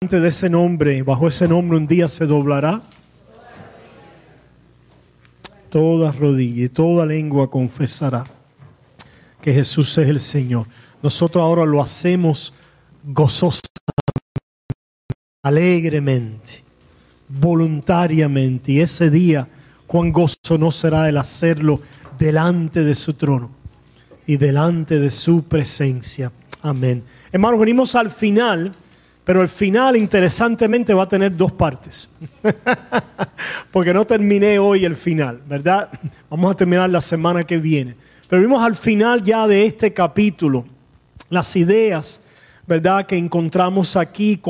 De ese nombre, bajo ese nombre un día se doblará toda rodilla y toda lengua confesará que Jesús es el Señor. Nosotros ahora lo hacemos gozosamente, alegremente, voluntariamente, y ese día cuán gozo no será el hacerlo delante de su trono y delante de su presencia. Amén. Hermanos, venimos al final. Pero el final, interesantemente, va a tener dos partes. Porque no terminé hoy el final, ¿verdad? Vamos a terminar la semana que viene. Pero vimos al final ya de este capítulo las ideas, ¿verdad?, que encontramos aquí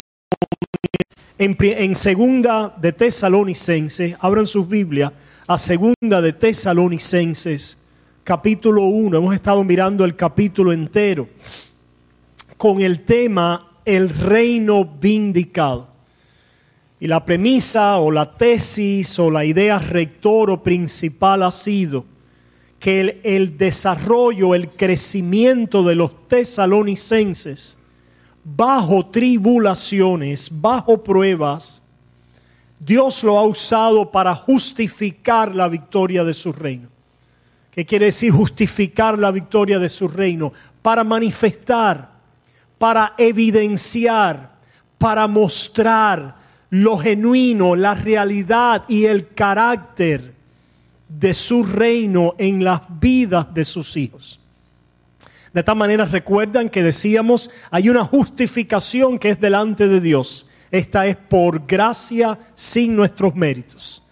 en segunda de Tesalonicenses. Abran sus Biblias a segunda de Tesalonicenses, capítulo 1. Hemos estado mirando el capítulo entero con el tema el reino vindicado. Y la premisa o la tesis o la idea rector o principal ha sido que el desarrollo, el crecimiento de los tesalonicenses bajo tribulaciones, bajo pruebas, Dios lo ha usado para justificar la victoria de su reino. ¿Qué quiere decir justificar la victoria de su reino? Para manifestar, para evidenciar, para mostrar lo genuino, la realidad y el carácter de su reino en las vidas de sus hijos. De tal manera, recuerdan que decíamos, hay una justificación que es delante de Dios. Esta es por gracia sin nuestros méritos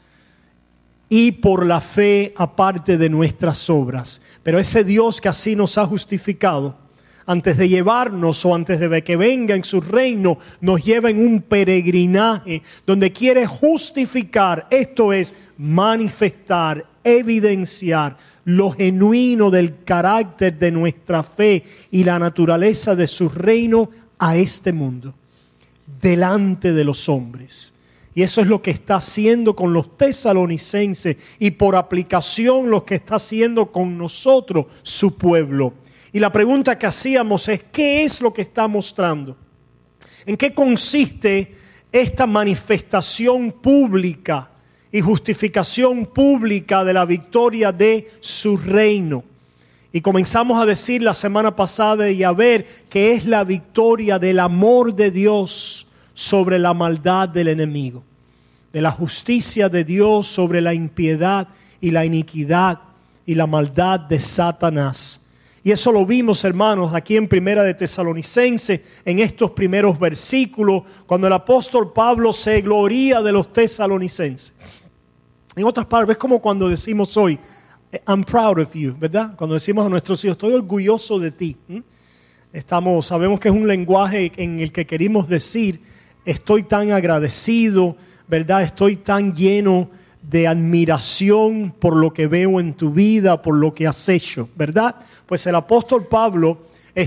y por la fe aparte de nuestras obras. Pero ese Dios que así nos ha justificado, antes de llevarnos o antes de que venga en su reino, nos lleva en un peregrinaje donde quiere justificar, esto es, manifestar, evidenciar lo genuino del carácter de nuestra fe y la naturaleza de su reino a este mundo, delante de los hombres. Y eso es lo que está haciendo con los tesalonicenses y por aplicación lo que está haciendo con nosotros, su pueblo. Y la pregunta que hacíamos es, ¿qué es lo que está mostrando? ¿En qué consiste esta manifestación pública y justificación pública de la victoria de su reino? Y comenzamos a decir la semana pasada y a ver que es la victoria del amor de Dios sobre la maldad del enemigo, de la justicia de Dios sobre la impiedad y la iniquidad y la maldad de Satanás. Y eso lo vimos, hermanos, aquí en Primera de Tesalonicenses, en estos primeros versículos, cuando el apóstol Pablo se gloría de los tesalonicenses. En otras palabras, es como cuando decimos hoy, I'm proud of you, ¿verdad? Cuando decimos a nuestros hijos, estoy orgulloso de ti. Sabemos que es un lenguaje en el que queremos decir, estoy tan agradecido, ¿verdad? Estoy tan lleno de admiración por lo que veo en tu vida, por lo que has hecho, ¿verdad? Pues el apóstol Pablo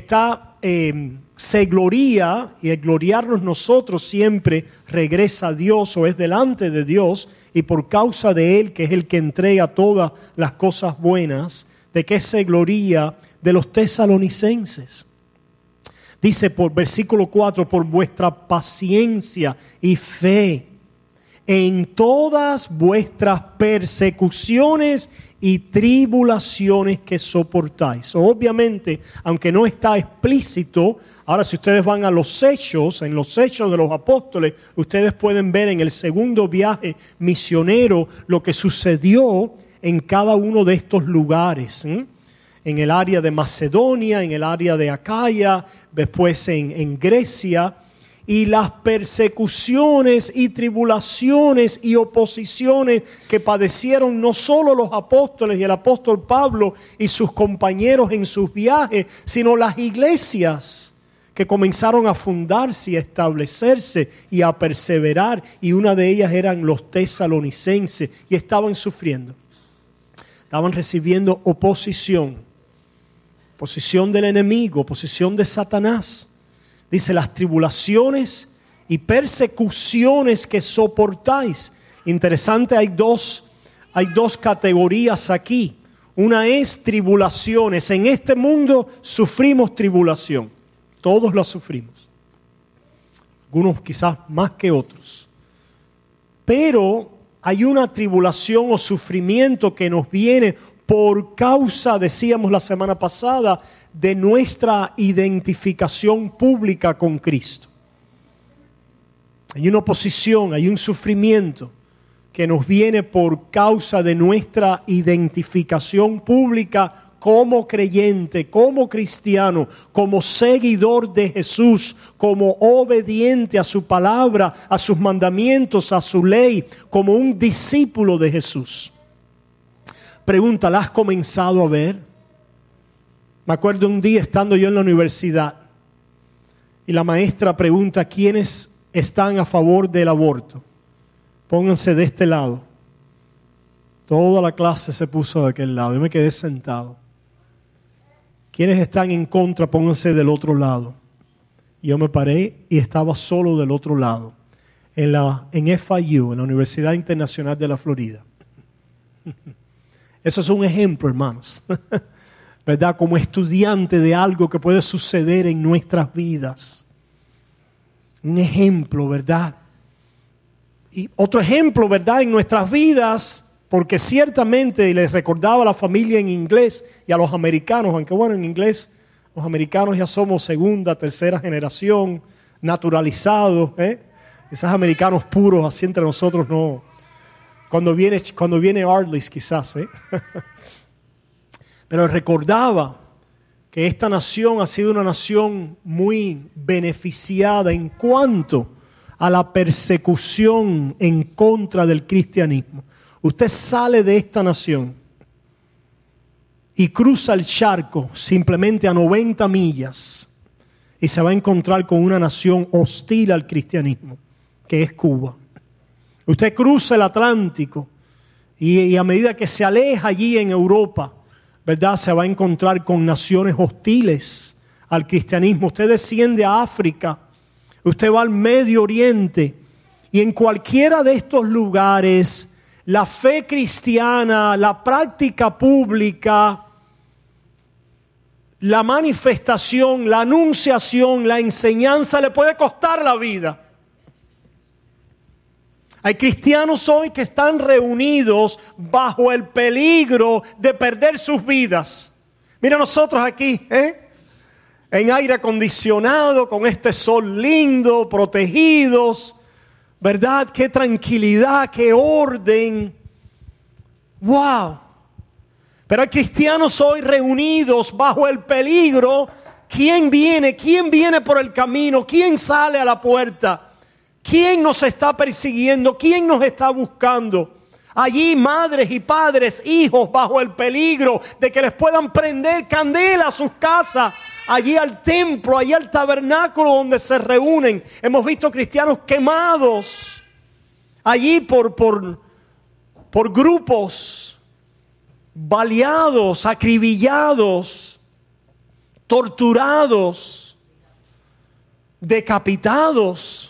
se gloría, y el gloriarnos nosotros siempre regresa a Dios o es delante de Dios, y por causa de Él, que es el que entrega todas las cosas buenas, de que se gloría de los tesalonicenses. Dice por versículo 4, por vuestra paciencia y fe en todas vuestras persecuciones y tribulaciones que soportáis. Obviamente, aunque no está explícito, ahora si ustedes van a los hechos, en los hechos de los apóstoles, ustedes pueden ver en el segundo viaje misionero lo que sucedió en cada uno de estos lugares, en el área de Macedonia, en el área de Acaya, después en Grecia. Y las persecuciones y tribulaciones y oposiciones que padecieron no solo los apóstoles y el apóstol Pablo y sus compañeros en sus viajes, sino las iglesias que comenzaron a fundarse y a establecerse y a perseverar. Y una de ellas eran los tesalonicenses y estaban sufriendo. Estaban recibiendo oposición del enemigo, oposición de Satanás. Dice, las tribulaciones y persecuciones que soportáis. Interesante, hay dos categorías aquí. Una es tribulaciones. En este mundo sufrimos tribulación. Todos la sufrimos. algunos quizás más que otros. Pero hay una tribulación o sufrimiento que nos viene por causa, decíamos la semana pasada, de nuestra identificación pública con Cristo. Hay una oposición, hay un sufrimiento que nos viene por causa de nuestra identificación pública como creyente, como cristiano, como seguidor de Jesús, como obediente a su palabra, a sus mandamientos, a su ley, como un discípulo de Jesús. Pregunta, ¿la has comenzado a ver? Me acuerdo un día estando yo en la universidad y la maestra pregunta, ¿quiénes están a favor del aborto? Pónganse de este lado. Toda la clase se puso de aquel lado. Yo me quedé sentado. ¿Quiénes están en contra? Pónganse del otro lado. Yo me paré y estaba solo del otro lado. En FIU, en la Universidad Internacional de la Florida. Eso es un ejemplo, hermanos. ¿Verdad? Como estudiante de algo que puede suceder en nuestras vidas. Un ejemplo, ¿verdad? Y otro ejemplo, ¿verdad? En nuestras vidas, porque ciertamente les recordaba a la familia en inglés y a los americanos, aunque bueno, en inglés los americanos ya somos segunda, tercera generación, naturalizados, Esos americanos puros, así entre nosotros no. Cuando viene Arliss quizás, Pero recordaba que esta nación ha sido una nación muy beneficiada en cuanto a la persecución en contra del cristianismo. Usted sale de esta nación y cruza el charco simplemente a 90 millas y se va a encontrar con una nación hostil al cristianismo, que es Cuba. Usted cruza el Atlántico y a medida que se aleja allí en Europa, ¿verdad?, se va a encontrar con naciones hostiles al cristianismo. Usted desciende a África, usted va al Medio Oriente y en cualquiera de estos lugares la fe cristiana, la práctica pública, la manifestación, la anunciación, la enseñanza le puede costar la vida. Hay cristianos hoy que están reunidos bajo el peligro de perder sus vidas. Mira nosotros aquí, en aire acondicionado, con este sol lindo, protegidos, ¿verdad? Qué tranquilidad, qué orden. ¡Wow! Pero hay cristianos hoy reunidos bajo el peligro. ¿Quién viene? ¿Quién viene por el camino? ¿Quién sale a la puerta? ¿Quién nos está persiguiendo? ¿Quién nos está buscando? Allí madres y padres, hijos bajo el peligro de que les puedan prender candela a sus casas. Allí al templo, allí al tabernáculo donde se reúnen. Hemos visto cristianos quemados. Allí por grupos, baleados, acribillados, torturados, decapitados.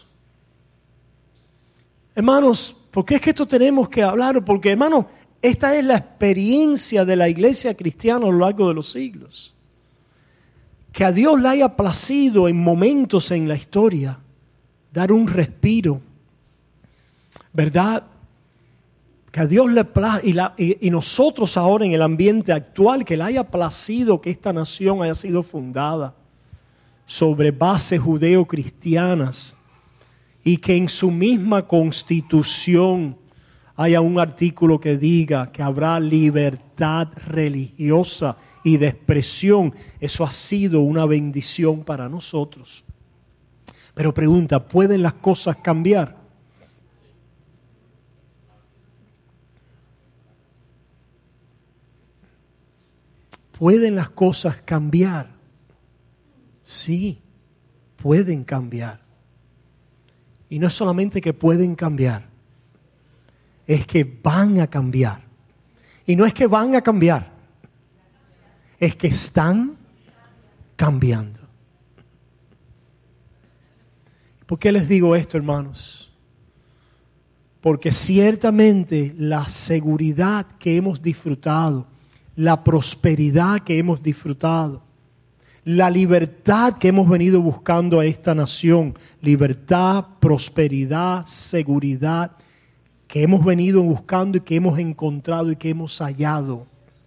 Hermanos, ¿por qué es que esto tenemos que hablar? Porque, hermanos, esta es la experiencia de la iglesia cristiana a lo largo de los siglos. Que a Dios le haya placido en momentos en la historia dar un respiro, ¿verdad? Que a Dios le plazca, y nosotros ahora en el ambiente actual, que le haya placido que esta nación haya sido fundada sobre bases judeo-cristianas, y que en su misma constitución haya un artículo que diga que habrá libertad religiosa y de expresión. Eso ha sido una bendición para nosotros. Pero pregunta, ¿pueden las cosas cambiar? ¿Pueden las cosas cambiar? Sí, pueden cambiar. Y no es solamente que pueden cambiar, es que van a cambiar. Y no es que van a cambiar, es que están cambiando. ¿Por qué les digo esto, hermanos? Porque ciertamente la seguridad que hemos disfrutado, la prosperidad que hemos disfrutado, la libertad que hemos venido buscando a esta nación, libertad, prosperidad, seguridad, que hemos venido buscando y que hemos encontrado y que hemos hallado,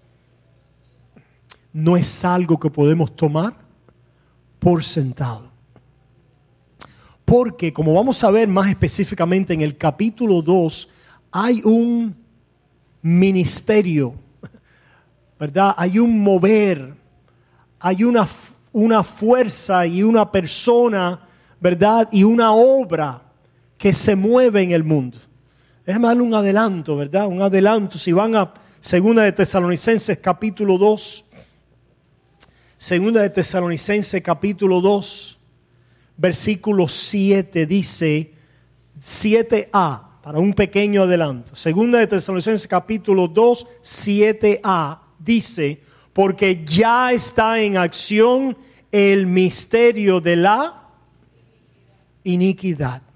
no es algo que podemos tomar por sentado. Porque, como vamos a ver más específicamente en el capítulo 2, hay un ministerio, ¿verdad? Hay un mover, hay una fuerza y una persona, ¿verdad? Y una obra que se mueve en el mundo. Déjame darle un adelanto, ¿verdad? Un adelanto. Si van a 2 de Tesalonicenses capítulo 2, 2 de Tesalonicenses capítulo 2, versículo 7 dice, 7a, para un pequeño adelanto. 2 de Tesalonicenses capítulo 2, 7a dice, porque ya está en acción el misterio de la iniquidad.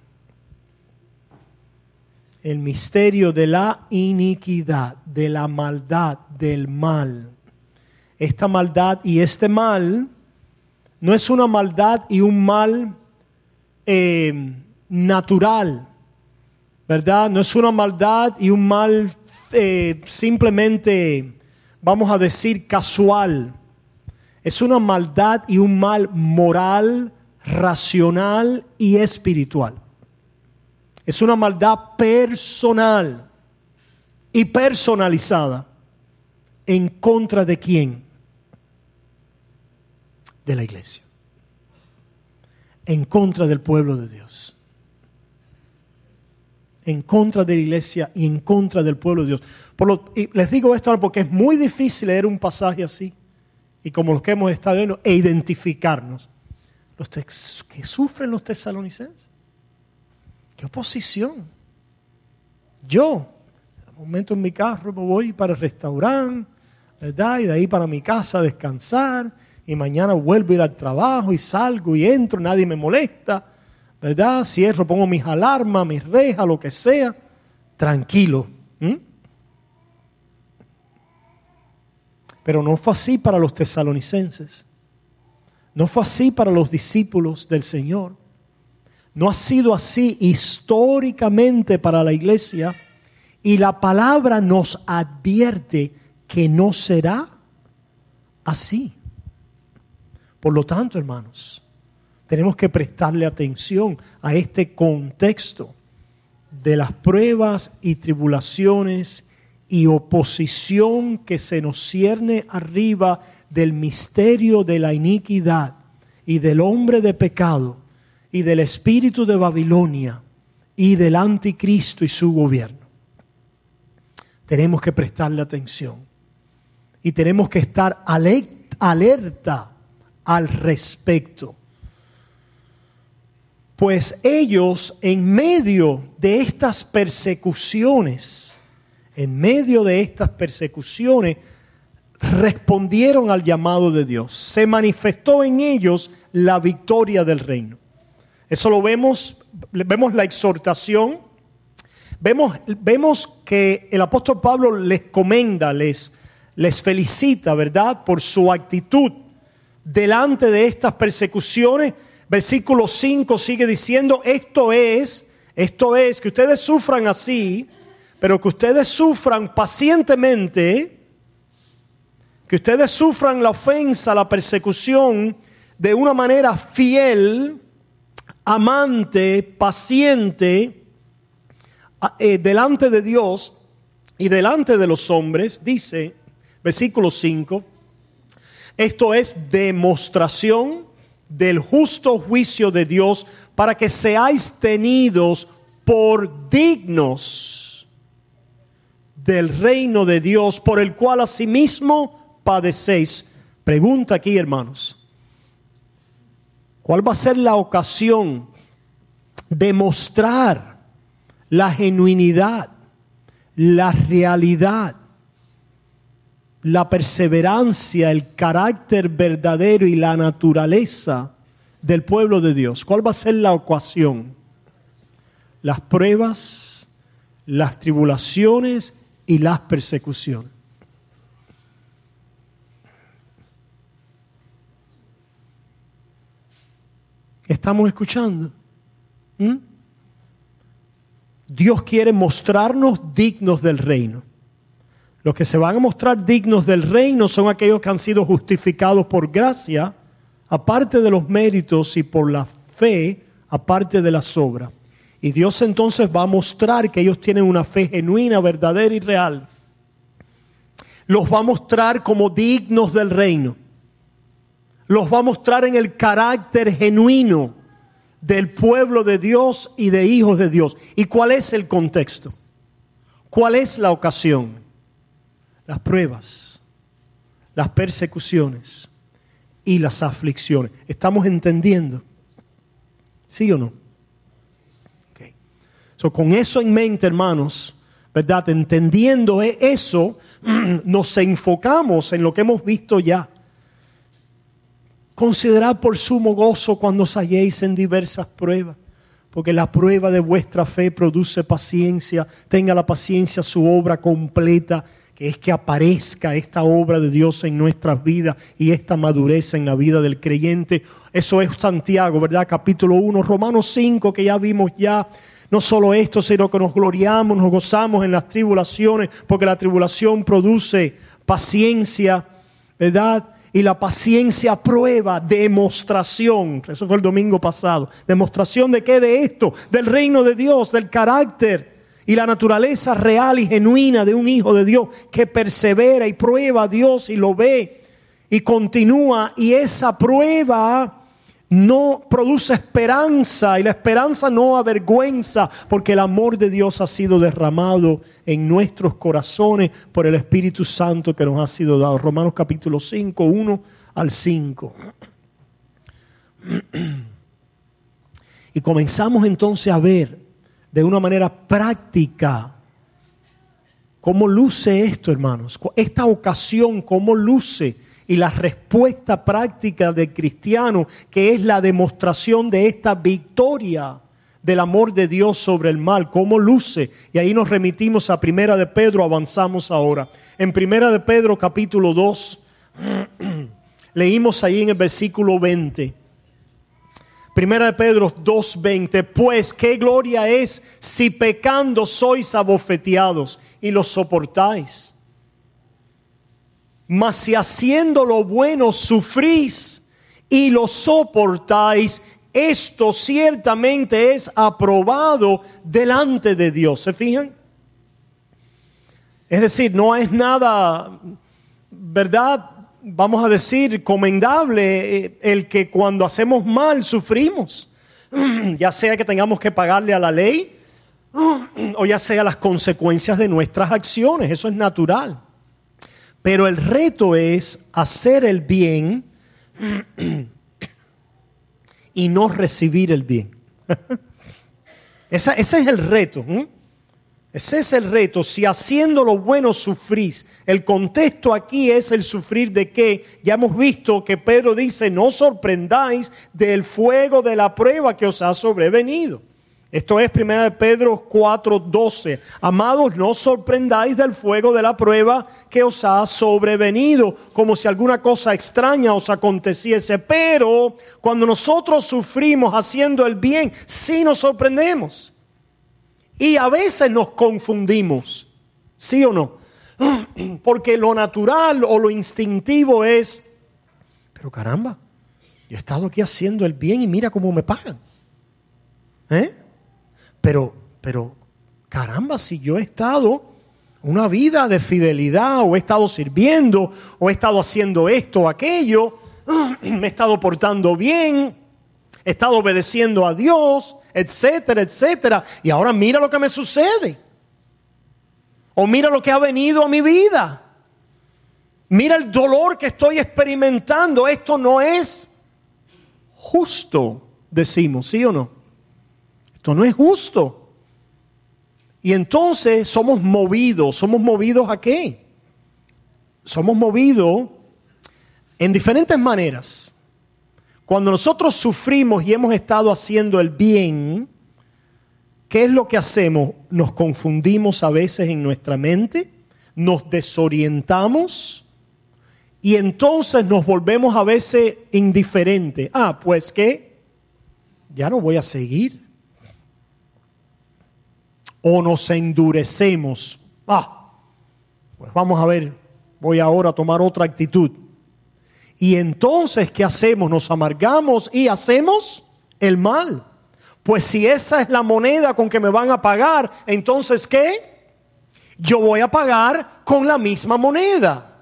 El misterio de la iniquidad, de la maldad, del mal. Esta maldad y este mal no es una maldad y un mal natural, ¿verdad? No es una maldad y un mal simplemente, vamos a decir, casual. Es una maldad y un mal moral, racional y espiritual. Es una maldad personal y personalizada. ¿En contra de quién? De la iglesia. En contra del pueblo de Dios. En contra de la iglesia y en contra del pueblo de Dios. Y les digo esto ahora porque es muy difícil leer un pasaje así. Y como los que hemos estado viendo, e identificarnos. Los que sufren los tesalonicenses. ¿Qué oposición? Yo, al momento en mi carro me voy para el restaurante, ¿verdad? Y de ahí para mi casa a descansar. Y mañana vuelvo a ir al trabajo y salgo y entro, nadie me molesta, ¿verdad? Cierro, pongo mis alarmas, mis rejas, lo que sea. Tranquilo. Pero no fue así para los tesalonicenses. No fue así para los discípulos del Señor. No ha sido así históricamente para la iglesia y la palabra nos advierte que no será así. Por lo tanto, hermanos, tenemos que prestarle atención a este contexto de las pruebas y tribulaciones y oposición que se nos cierne arriba del misterio de la iniquidad y del hombre de pecado y del espíritu de Babilonia y del anticristo y su gobierno. Tenemos que prestarle atención y tenemos que estar alerta al respecto. Pues ellos en medio de estas persecuciones, respondieron al llamado de Dios. Se manifestó en ellos la victoria del reino. Eso lo vemos la exhortación, vemos que el apóstol Pablo les comenda, les felicita, ¿verdad? Por su actitud delante de estas persecuciones. Versículo 5 sigue diciendo, esto es que ustedes sufran así, pero que ustedes sufran pacientemente, que ustedes sufran la ofensa, la persecución de una manera fiel, amante, paciente, delante de Dios y delante de los hombres, dice, versículo 5, esto es demostración del justo juicio de Dios para que seáis tenidos por dignos del reino de Dios, por el cual asimismo padecéis. Pregunta aquí, hermanos. ¿Cuál va a ser la ocasión de mostrar la genuinidad, la realidad, la perseverancia, el carácter verdadero y la naturaleza del pueblo de Dios? ¿Cuál va a ser la ocasión? Las pruebas, las tribulaciones y las persecuciones. ¿Estamos escuchando? Dios quiere mostrarnos dignos del reino. Los que se van a mostrar dignos del reino son aquellos que han sido justificados por gracia, aparte de los méritos, y por la fe, aparte de las obras. Y Dios entonces va a mostrar que ellos tienen una fe genuina, verdadera y real. Los va a mostrar como dignos del reino. Los va a mostrar en el carácter genuino del pueblo de Dios y de hijos de Dios. ¿Y cuál es el contexto? ¿Cuál es la ocasión? Las pruebas, las persecuciones y las aflicciones. ¿Estamos entendiendo? ¿Sí o no? Okay. Con eso en mente, hermanos, ¿verdad? Entendiendo eso, nos enfocamos en lo que hemos visto ya. Considerad por sumo gozo cuando os halléis en diversas pruebas, porque la prueba de vuestra fe produce paciencia. Tenga la paciencia su obra completa, que es que aparezca esta obra de Dios en nuestras vidas y esta madurez en la vida del creyente. Eso es Santiago, ¿verdad? Capítulo 1, Romanos 5, que ya vimos ya. No solo esto, sino que nos gloriamos, nos gozamos en las tribulaciones, porque la tribulación produce paciencia, ¿verdad? Y la paciencia prueba, demostración. Eso fue el domingo pasado. ¿Demostración de qué? De esto, del reino de Dios, del carácter y la naturaleza real y genuina de un hijo de Dios que persevera y prueba a Dios y lo ve y continúa. Y esa prueba no produce esperanza, y la esperanza no avergüenza, porque el amor de Dios ha sido derramado en nuestros corazones por el Espíritu Santo que nos ha sido dado. Romanos capítulo 5, 1 al 5. Y comenzamos entonces a ver de una manera práctica cómo luce esto, hermanos. Esta ocasión, cómo luce. Y la respuesta práctica del cristiano, que es la demostración de esta victoria del amor de Dios sobre el mal, cómo luce. Y ahí nos remitimos a Primera de Pedro, avanzamos ahora. En Primera de Pedro capítulo 2, leímos ahí en el versículo 20. Primera de Pedro 2:20, pues qué gloria es si pecando sois abofeteados y los soportáis. Mas si haciendo lo bueno sufrís y lo soportáis, esto ciertamente es aprobado delante de Dios. ¿Se fijan? Es decir, no es nada, ¿verdad? Vamos a decir, comendable el que cuando hacemos mal sufrimos. Ya sea que tengamos que pagarle a la ley o ya sea las consecuencias de nuestras acciones. Eso es natural. Pero el reto es hacer el bien y no recibir el bien. Ese es el reto. Ese es el reto. Si haciendo lo bueno sufrís. El contexto aquí es el sufrir de qué. Ya hemos visto que Pedro dice, no sorprendáis del fuego de la prueba que os ha sobrevenido. Esto es 1 Pedro 4:12. Amados, no sorprendáis del fuego de la prueba que os ha sobrevenido, como si alguna cosa extraña os aconteciese. Pero cuando nosotros sufrimos haciendo el bien, sí nos sorprendemos. Y a veces nos confundimos, ¿sí o no? Porque lo natural o lo instintivo es, pero caramba, yo he estado aquí haciendo el bien y mira cómo me pagan. Pero, caramba, si yo he estado una vida de fidelidad, o he estado sirviendo, o he estado haciendo esto o aquello, me he estado portando bien, he estado obedeciendo a Dios, etcétera, etcétera. Y ahora mira lo que me sucede. O mira lo que ha venido a mi vida. Mira el dolor que estoy experimentando. Esto no es justo, decimos, ¿sí o no? Esto no es justo. Y entonces somos movidos. ¿Somos movidos a qué? Somos movidos en diferentes maneras. Cuando nosotros sufrimos y hemos estado haciendo el bien, ¿qué es lo que hacemos? Nos confundimos a veces en nuestra mente, nos desorientamos y entonces nos volvemos a veces indiferentes. Pues ¿qué? ya no voy a seguir. O nos endurecemos. Pues vamos a ver, voy ahora a tomar otra actitud. Y entonces, ¿qué hacemos? Nos amargamos y hacemos el mal. Pues si esa es la moneda con que me van a pagar, entonces ¿qué? Yo voy a pagar con la misma moneda.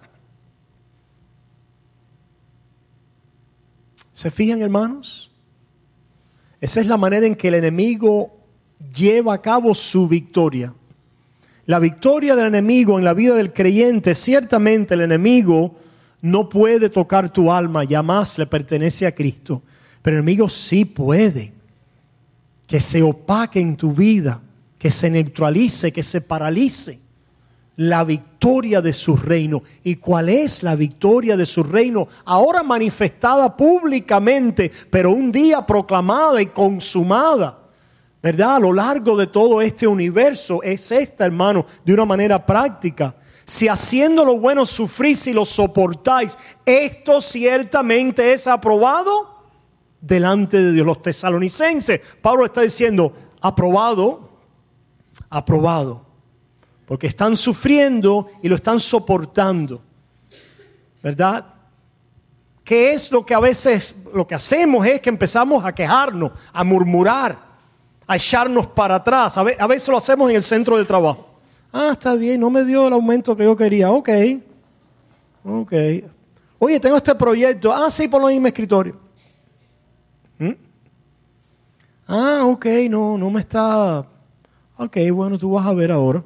¿Se fijan, hermanos? Esa es la manera en que el enemigo lleva a cabo su victoria. La victoria del enemigo en la vida del creyente, ciertamente el enemigo no puede tocar tu alma, ya más le pertenece a Cristo. Pero el enemigo sí puede que se opaque en tu vida, que se neutralice, que se paralice la victoria de su reino. ¿Y cuál es la victoria de su reino? Ahora manifestada públicamente, pero un día proclamada y consumada, ¿verdad? A lo largo de todo este universo es esta, hermano, de una manera práctica. Si haciendo lo bueno sufrís y lo soportáis, esto ciertamente es aprobado delante de Dios. Los tesalonicenses, Pablo está diciendo, aprobado, aprobado, porque están sufriendo y lo están soportando, ¿verdad? ¿Qué es lo que a veces, lo que hacemos es que empezamos a quejarnos, a murmurar, a echarnos para atrás? A veces lo hacemos en el centro de trabajo. Está bien, no me dio el aumento que yo quería. Ok. Oye, tengo este proyecto. Sí, ponlo ahí en mi escritorio. Ok, no me está. Ok, bueno, tú vas a ver ahora.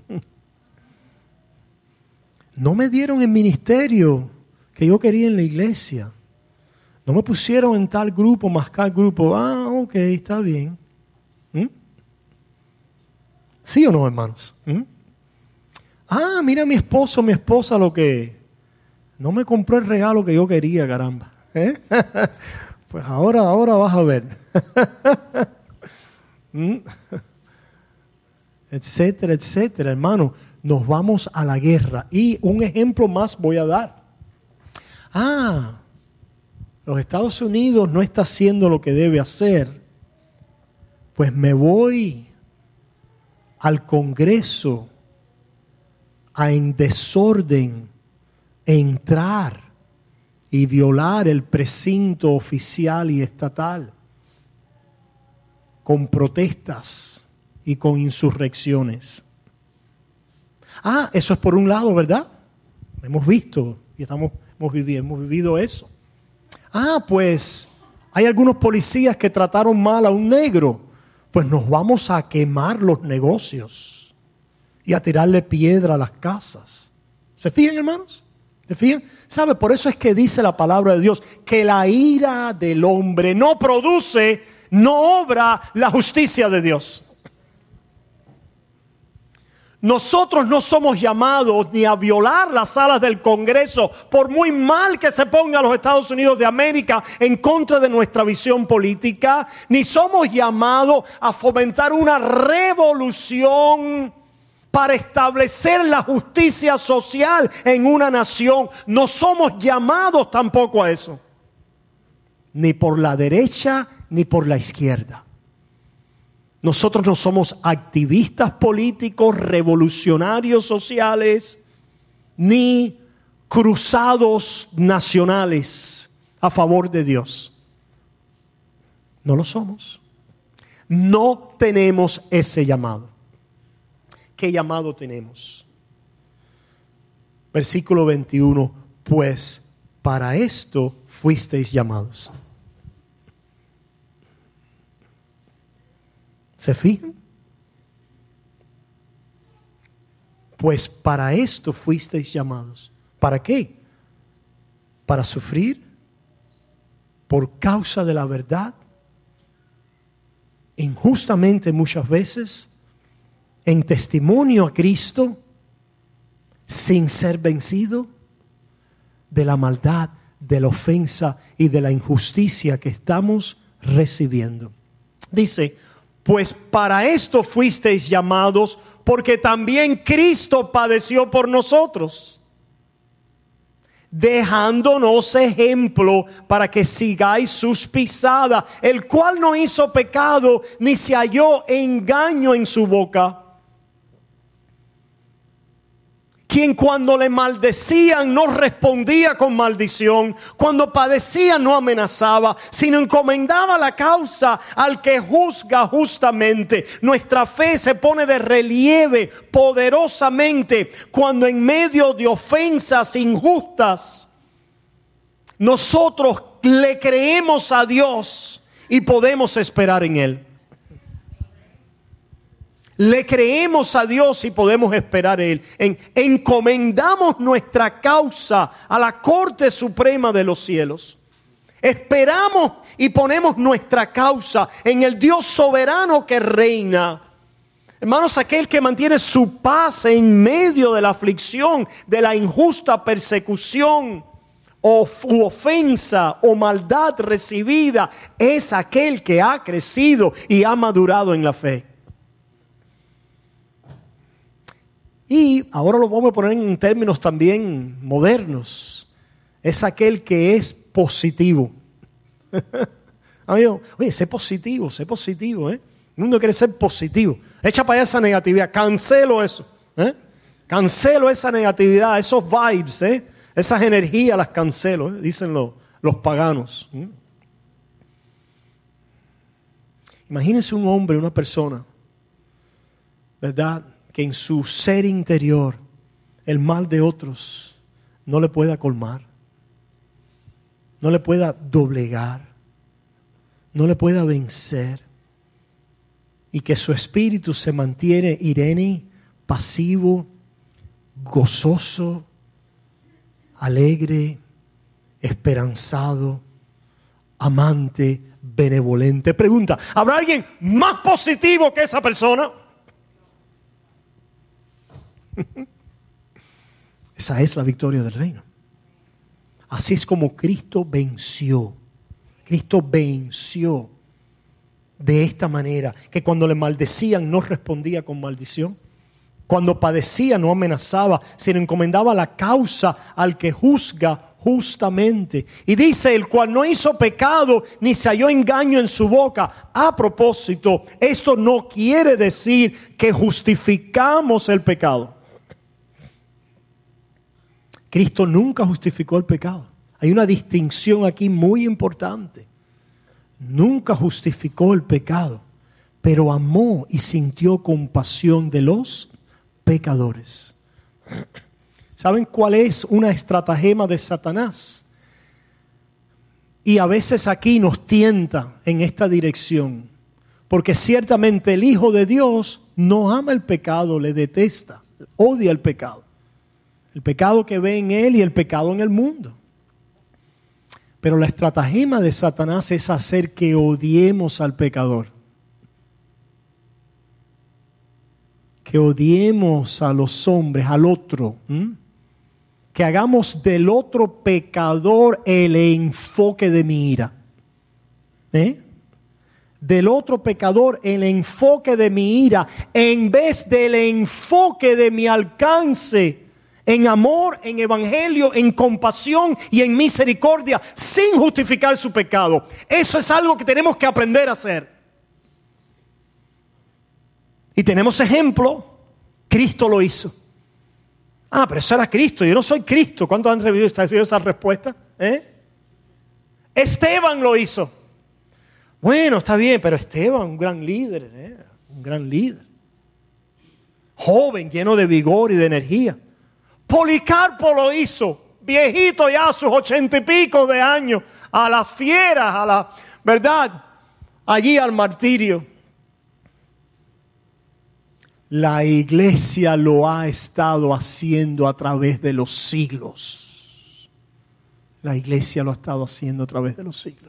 No me dieron el ministerio que yo quería en la iglesia. No me pusieron en tal grupo, más tal grupo. Ok, está bien. ¿Sí o no, hermanos? Mira mi esposo, mi esposa, lo que no me compró el regalo que yo quería, caramba. Pues ahora vas a ver. Etcétera, etcétera, hermano. Nos vamos a la guerra. Y un ejemplo más voy a dar. Los Estados Unidos no está haciendo lo que debe hacer. Pues me voy al Congreso en desorden, entrar y violar el precinto oficial y estatal con protestas y con insurrecciones. Eso es por un lado, ¿verdad? Hemos visto y hemos vivido eso. Pues hay algunos policías que trataron mal a un negro. Pues nos vamos a quemar los negocios y a tirarle piedra a las casas. ¿Se fijan, hermanos? ¿Se fijan? ¿Sabe? Por eso es que dice la palabra de Dios que la ira del hombre no obra la justicia de Dios. Nosotros no somos llamados ni a violar las salas del Congreso, por muy mal que se ponga los Estados Unidos de América en contra de nuestra visión política, ni somos llamados a fomentar una revolución para establecer la justicia social en una nación. No somos llamados tampoco a eso, ni por la derecha ni por la izquierda. Nosotros no somos activistas políticos, revolucionarios sociales, ni cruzados nacionales a favor de Dios. No lo somos. No tenemos ese llamado. ¿Qué llamado tenemos? Versículo 21. Pues para esto fuisteis llamados. ¿Se fijan? Pues para esto fuisteis llamados. ¿Para qué? Para sufrir por causa de la verdad, injustamente muchas veces, en testimonio a Cristo, sin ser vencido de la maldad, de la ofensa y de la injusticia que estamos recibiendo. Dice, pues para esto fuisteis llamados, porque también Cristo padeció por nosotros, dejándonos ejemplo para que sigáis sus pisadas, el cual no hizo pecado, ni se halló engaño en su boca. Quien cuando le maldecían no respondía con maldición, cuando padecían no amenazaba, sino encomendaba la causa al que juzga justamente. Nuestra fe se pone de relieve poderosamente cuando en medio de ofensas injustas nosotros le creemos a Dios y podemos esperar en Él. Le creemos a Dios y podemos esperar en Él. Encomendamos nuestra causa a la Corte Suprema de los cielos. Esperamos y ponemos nuestra causa en el Dios soberano que reina. Hermanos, aquel que mantiene su paz en medio de la aflicción, de la injusta persecución o ofensa o maldad recibida, es aquel que ha crecido y ha madurado en la fe. Y ahora lo vamos a poner en términos también modernos. Es aquel que es positivo. Amigo, oye, sé positivo, El mundo quiere ser positivo. Echa para allá esa negatividad, cancelo eso. Cancelo esa negatividad, esos vibes, esas energías las cancelo, dicen los paganos. Imagínense un hombre, una persona, ¿verdad?, que en su ser interior el mal de otros no le pueda colmar, no le pueda doblegar, no le pueda vencer, y que su espíritu se mantiene irene, pasivo, gozoso, alegre, esperanzado, amante, benevolente. Pregunta, ¿habrá alguien más positivo que esa persona? Esa es la victoria del reino. Así es como Cristo venció. Cristo venció de esta manera, que cuando le maldecían no respondía con maldición. Cuando padecía no amenazaba, sino encomendaba la causa al que juzga justamente. Y dice, el cual no hizo pecado ni se halló engaño en su boca. A propósito, esto no quiere decir que justificamos el pecado. Cristo nunca justificó el pecado. Hay una distinción aquí muy importante. Nunca justificó el pecado, pero amó y sintió compasión de los pecadores. ¿Saben cuál es una estratagema de Satanás? Y a veces aquí nos tienta en esta dirección, porque ciertamente el Hijo de Dios no ama el pecado, le detesta, odia el pecado. El pecado que ve en él y el pecado en el mundo. Pero la estratagema de Satanás es hacer que odiemos al pecador. Que odiemos a los hombres, al otro. Que hagamos del otro pecador el enfoque de mi ira. Del otro pecador el enfoque de mi ira, en vez del enfoque de mi alcance en amor, en evangelio, en compasión y en misericordia, sin justificar su pecado. Eso es algo que tenemos que aprender a hacer. Y tenemos ejemplo. Cristo lo hizo. Ah, pero eso era Cristo, yo no soy Cristo. ¿Cuántos han recibido esa respuesta? Esteban lo hizo. Bueno, está bien, pero Esteban, un gran líder, un gran líder. Joven, lleno de vigor y de energía. Policarpo lo hizo, viejito ya a sus 80 y pico de años, a las fieras, a la verdad, allí al martirio. La iglesia lo ha estado haciendo a través de los siglos. La iglesia lo ha estado haciendo a través de los siglos.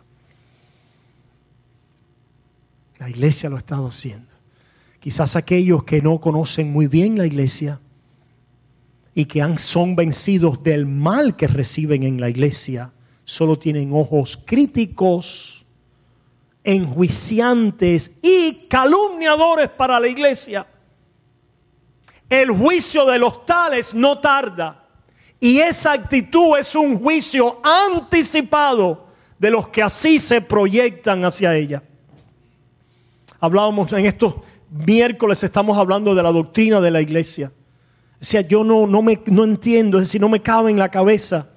La iglesia lo ha estado haciendo. Quizás aquellos que no conocen muy bien la iglesia y que son vencidos del mal que reciben en la iglesia, solo tienen ojos críticos, enjuiciantes y calumniadores para la iglesia. El juicio de los tales no tarda, Y esa actitud es un juicio anticipado de los que así se proyectan hacia ella. Hablábamos en estos miércoles, estamos hablando de la doctrina de la iglesia. O sea, yo no entiendo, es decir, no me cabe en la cabeza.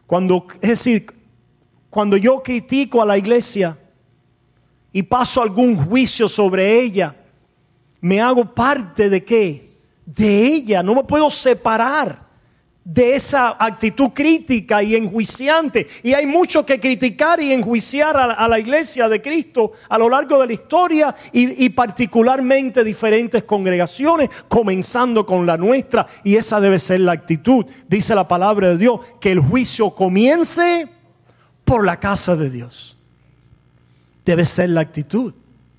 Cuando yo critico a la iglesia y paso algún juicio sobre ella, me hago parte ¿de qué? De ella. No me puedo separar de esa actitud crítica y enjuiciante. Y hay mucho que criticar y enjuiciar a la iglesia de Cristo a lo largo de la historia y particularmente diferentes congregaciones, comenzando con la nuestra. Y esa debe ser la actitud. Dice la palabra de Dios que el juicio comience por la casa de Dios. Debe ser la actitud.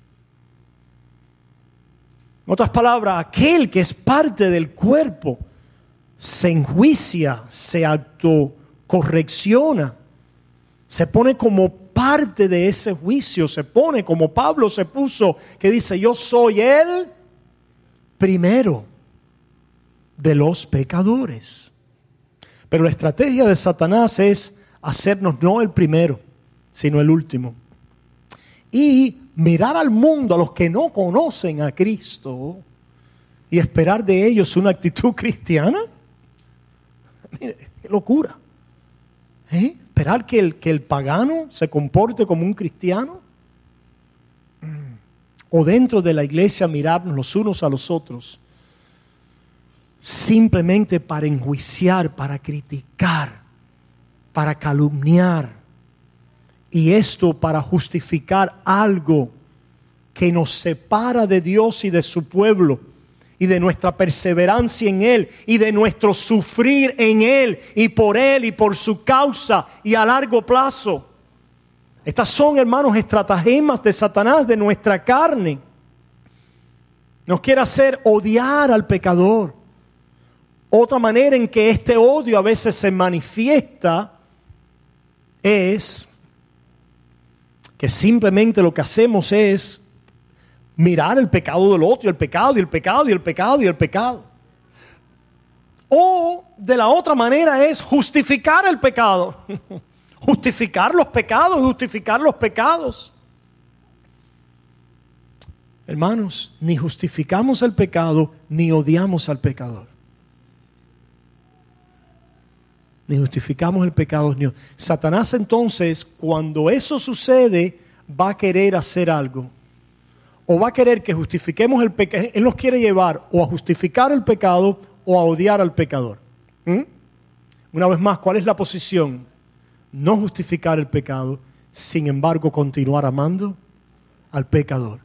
En otras palabras, aquel que es parte del cuerpo se enjuicia, se autocorrecciona, se pone como parte de ese juicio, se pone como Pablo se puso, que dice: yo soy el primero de los pecadores. Pero la estrategia de Satanás es hacernos no el primero, sino el último. Y mirar al mundo, a los que no conocen a Cristo, y esperar de ellos una actitud cristiana. Mire, qué locura. Esperar que el pagano se comporte como un cristiano. O dentro de la iglesia mirarnos los unos a los otros, simplemente para enjuiciar, para criticar, para calumniar. Y esto para justificar algo que nos separa de Dios y de su pueblo, y de nuestra perseverancia en Él, y de nuestro sufrir en Él, y por su causa, y a largo plazo. Estas son, hermanos, estratagemas de Satanás, de nuestra carne. Nos quiere hacer odiar al pecador. Otra manera en que este odio a veces se manifiesta es que simplemente lo que hacemos es mirar el pecado del otro, y el pecado, y el pecado, y el pecado, y el pecado. O de la otra manera es justificar el pecado. Justificar los pecados, justificar los pecados. Hermanos, ni justificamos el pecado, ni odiamos al pecador. Ni justificamos el pecado. Satanás entonces, cuando eso sucede, va a querer hacer algo. O va a querer que justifiquemos el pecado. Él nos quiere llevar o a justificar el pecado o a odiar al pecador. Una vez más, ¿cuál es la posición? No justificar el pecado, sin embargo continuar amando al pecador.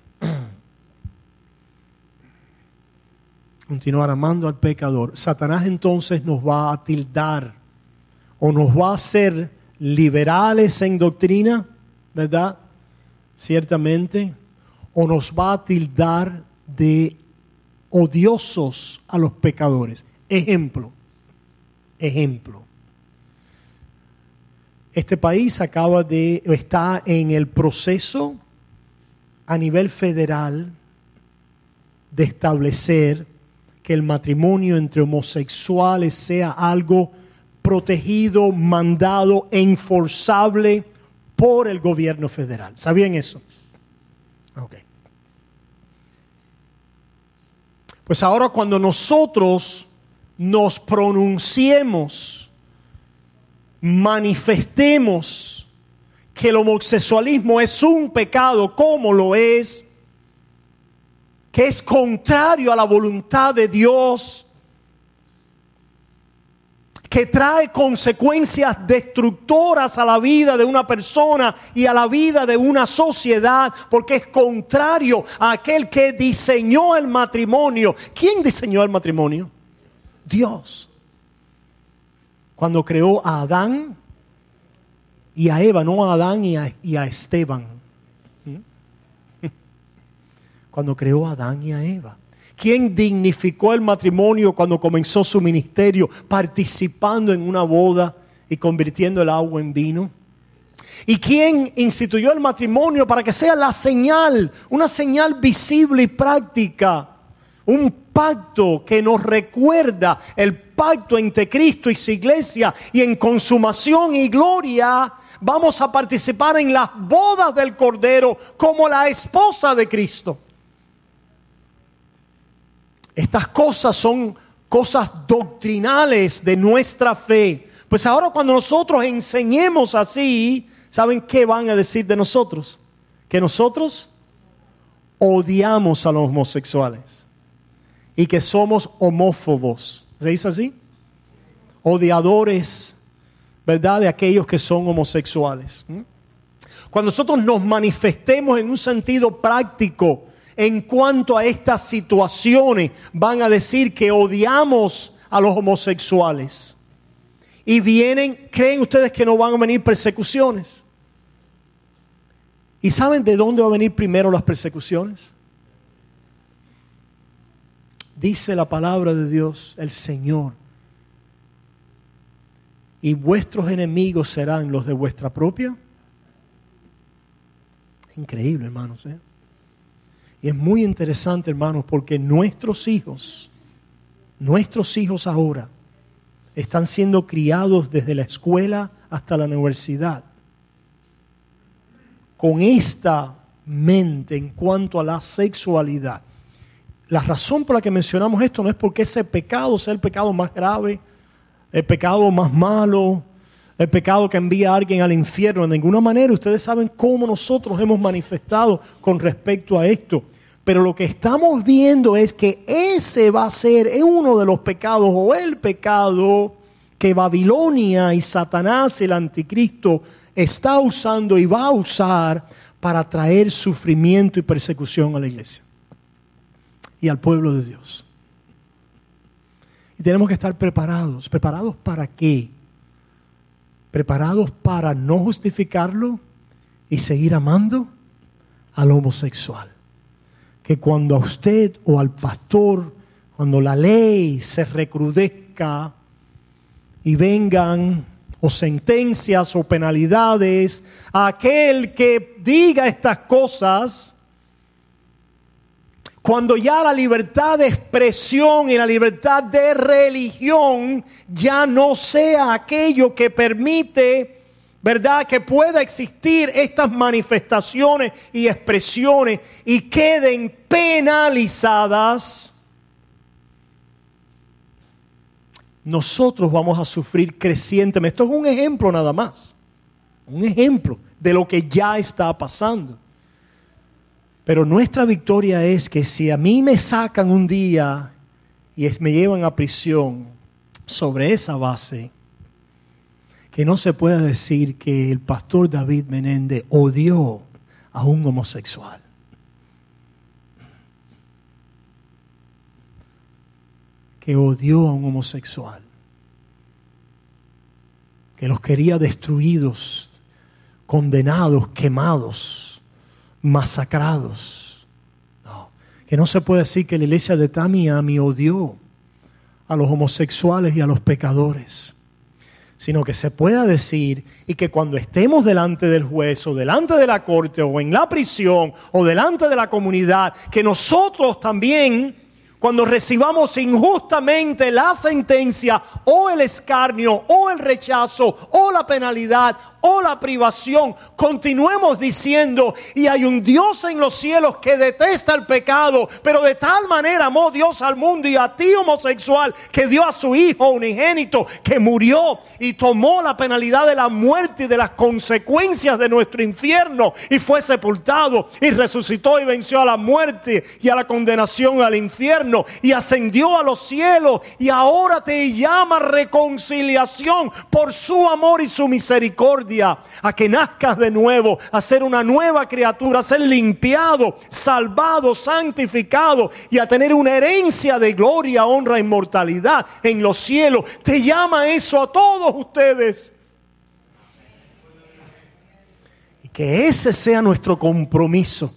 Continuar amando al pecador. Satanás entonces nos va a tildar o nos va a hacer liberales en doctrina, ¿verdad? Ciertamente. O nos va a tildar de odiosos a los pecadores. Ejemplo. Este país está en el proceso a nivel federal de establecer que el matrimonio entre homosexuales sea algo protegido, mandado e enforzable por el gobierno federal. ¿Sabían eso? Ok. Pues ahora cuando nosotros nos pronunciemos, manifestemos que el homosexualismo es un pecado como lo es, que es contrario a la voluntad de Dios, que trae consecuencias destructoras a la vida de una persona y a la vida de una sociedad, porque es contrario a aquel que diseñó el matrimonio. ¿Quién diseñó el matrimonio? Dios. Cuando creó a Adán y a Eva, no a Adán y a Esteban. Cuando creó a Adán y a Eva. ¿Quién dignificó el matrimonio cuando comenzó su ministerio, participando en una boda y convirtiendo el agua en vino? ¿Y quién instituyó el matrimonio para que sea la señal, una señal visible y práctica, Un pacto que nos recuerda el pacto entre Cristo y su iglesia, y en consumación y gloria vamos a participar en las bodas del Cordero como la esposa de Cristo. Estas cosas son cosas doctrinales de nuestra fe. Pues ahora cuando nosotros enseñemos así, ¿saben qué van a decir de nosotros? Que nosotros odiamos a los homosexuales y que somos homófobos. ¿Se dice así? Odiadores, ¿verdad?, de aquellos que son homosexuales. Cuando nosotros nos manifestemos en un sentido práctico en cuanto a estas situaciones, van a decir que odiamos a los homosexuales. Y ¿creen ustedes que no van a venir persecuciones? ¿Y saben de dónde van a venir primero las persecuciones? Dice la palabra de Dios, el Señor: y vuestros enemigos serán los de vuestra propia. Increíble, hermanos, ¿eh? Y es muy interesante, hermanos, porque nuestros hijos ahora están siendo criados desde la escuela hasta la universidad con esta mente en cuanto a la sexualidad. La razón por la que mencionamos esto no es porque ese pecado sea el pecado más grave, el pecado más malo, el pecado que envía a alguien al infierno. De ninguna manera. Ustedes saben cómo nosotros hemos manifestado con respecto a esto. Pero lo que estamos viendo es que ese va a ser uno de los pecados, o el pecado que Babilonia y Satanás, el anticristo, está usando y va a usar para traer sufrimiento y persecución a la iglesia y al pueblo de Dios. Y tenemos que estar preparados. ¿Preparados para qué? Preparados para no justificarlo y seguir amando al homosexual. Que cuando a usted o al pastor, cuando la ley se recrudezca y vengan o sentencias o penalidades a aquel que diga estas cosas, cuando ya la libertad de expresión y la libertad de religión ya no sea aquello que permite, ¿verdad?, que pueda existir estas manifestaciones y expresiones y queden penalizadas, nosotros vamos a sufrir crecientemente. Esto es un ejemplo nada más, un ejemplo de lo que ya está pasando. Pero nuestra victoria es que si a mí me sacan un día y me llevan a prisión sobre esa base, que no se pueda decir que el pastor David Menéndez odió a un homosexual. Que odió a un homosexual. Que los quería destruidos, condenados, quemados, masacrados. No. Que no se puede decir que la iglesia de Tamiami odió a los homosexuales y a los pecadores, sino que se pueda decir, y que cuando estemos delante del juez o delante de la corte o en la prisión o delante de la comunidad, que nosotros también, cuando recibamos injustamente la sentencia o el escarnio o el rechazo o la penalidad o la privación, continuemos diciendo: y hay un Dios en los cielos que detesta el pecado, pero de tal manera amó Dios al mundo y a ti, homosexual, que dio a su Hijo unigénito, que murió y tomó la penalidad de la muerte y de las consecuencias de nuestro infierno, y fue sepultado y resucitó y venció a la muerte y a la condenación al infierno, y ascendió a los cielos, y ahora te llama reconciliación por su amor y su misericordia, a que nazcas de nuevo, a ser una nueva criatura, a ser limpiado, salvado, santificado y a tener una herencia de gloria, honra e inmortalidad en los cielos. Te llama eso a todos ustedes. Y que ese sea nuestro compromiso.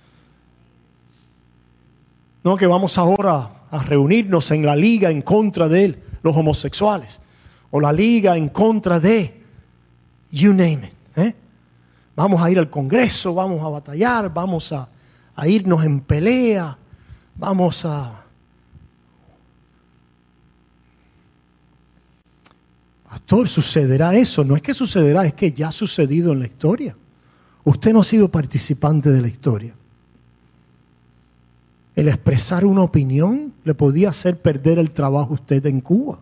No que vamos ahora a reunirnos en la liga en contra de los homosexuales, o la liga en contra de you name it, Vamos a ir al Congreso, vamos a batallar, vamos a irnos en pelea, vamos a pastor, ¿sucederá eso? No es que sucederá, es que ya ha sucedido en la historia. Usted no ha sido participante de la historia. El expresar una opinión le podía hacer perder el trabajo a usted en Cuba.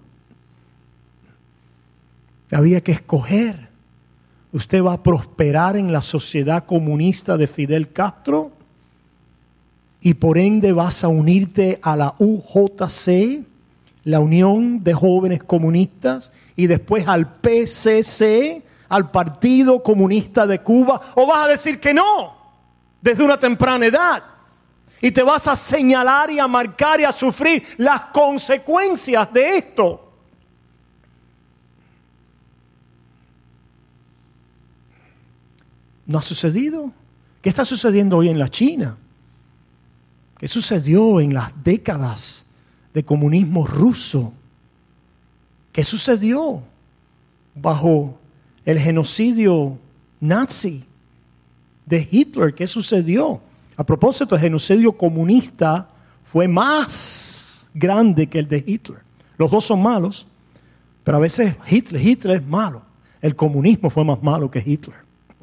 Había que escoger. ¿Usted va a prosperar en la sociedad comunista de Fidel Castro? Y por ende vas a unirte a la UJC, la Unión de Jóvenes Comunistas, y después al PCC, al Partido Comunista de Cuba, o vas a decir que no, desde una temprana edad, y te vas a señalar y a marcar y a sufrir las consecuencias de esto. ¿No ha sucedido? ¿Qué está sucediendo hoy en la China? ¿Qué sucedió en las décadas de comunismo ruso? ¿Qué sucedió bajo el genocidio nazi de Hitler? ¿Qué sucedió? A propósito, el genocidio comunista fue más grande que el de Hitler. Los dos son malos, pero a veces Hitler es malo. El comunismo fue más malo que Hitler.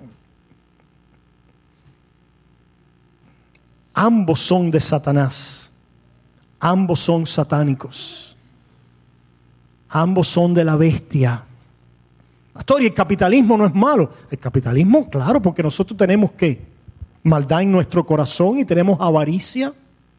Ambos son de Satanás. Ambos son satánicos. Ambos son de la bestia. Pastor, ¿y el capitalismo no es malo? El capitalismo, claro, porque nosotros tenemos ¿qué? Maldad en nuestro corazón y tenemos avaricia.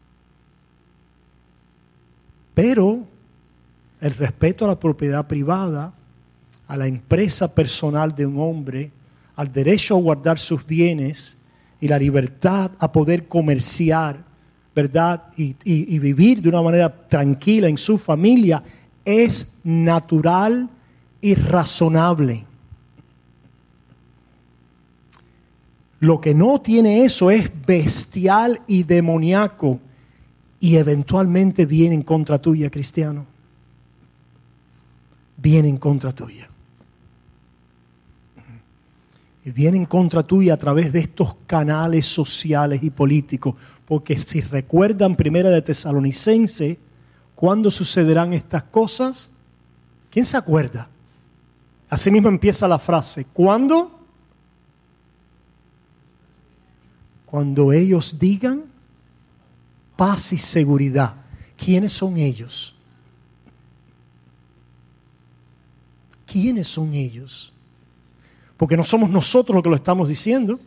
Pero el respeto a la propiedad privada, a la empresa personal de un hombre, al derecho a guardar sus bienes y la libertad a poder comerciar, ¿verdad? Y vivir de una manera tranquila en su familia es natural y razonable. Lo que no tiene eso es bestial y demoníaco y eventualmente viene en contra tuya, cristiano. Viene en contra tuya. Y viene en contra tuya a través de estos canales sociales y políticos. Porque si recuerdan Primera de Tesalonicense, ¿cuándo sucederán estas cosas? ¿Quién se acuerda? Así mismo empieza la frase. ¿Cuándo? Cuando ellos digan paz y seguridad. ¿Quiénes son ellos? ¿Quiénes son ellos? Porque no somos nosotros los que lo estamos diciendo.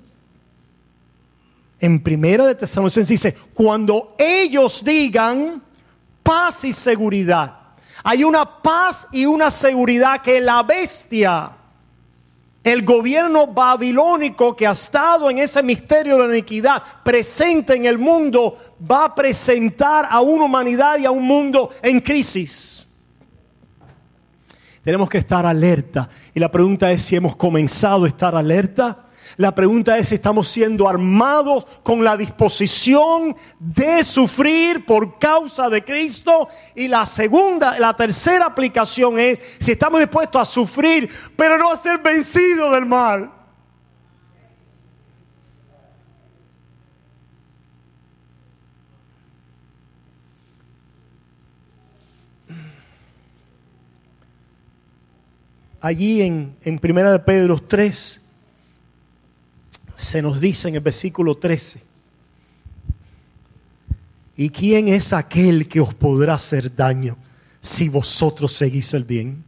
En Primera de Tesalonicenses dice, cuando ellos digan paz y seguridad. Hay una paz y una seguridad que la bestia, el gobierno babilónico que ha estado en ese misterio de la iniquidad presente en el mundo, va a presentar a una humanidad y a un mundo en crisis. Tenemos que estar alerta. Y la pregunta es si hemos comenzado a estar alerta. La pregunta es si estamos siendo armados con la disposición de sufrir por causa de Cristo. Y la tercera aplicación es si estamos dispuestos a sufrir, pero no a ser vencidos del mal. Allí en 1 de Pedro 3 se nos dice en el versículo 13: ¿y quién es aquel que os podrá hacer daño si vosotros seguís el bien?